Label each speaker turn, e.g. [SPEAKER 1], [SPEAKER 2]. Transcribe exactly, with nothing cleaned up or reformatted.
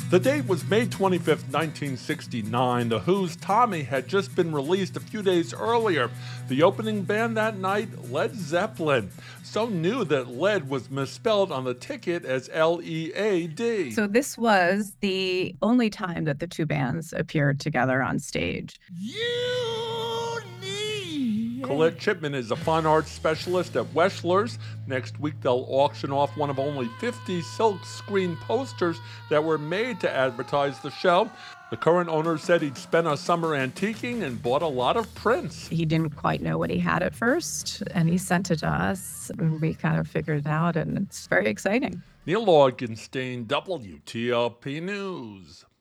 [SPEAKER 1] The date was May twenty-fifth, nineteen sixty-nine. The Who's Tommy had just been released a few days earlier. The opening band that night, Led Zeppelin. So new that lead was misspelled on the ticket as L E A D.
[SPEAKER 2] So this was the only time that the two bands appeared together on stage.
[SPEAKER 1] You need... Colette Chipman is a fine arts specialist at Weschler's. Next week, they'll auction off one of only fifty silk screen posters that were made to advertise the show. The current owner said he'd spent a summer antiquing and bought a lot of prints.
[SPEAKER 2] He didn't quite know what he had at first, and he sent it to us, and we kind of figured it out, and it's very exciting.
[SPEAKER 1] Neil Augenstein, W T O P News.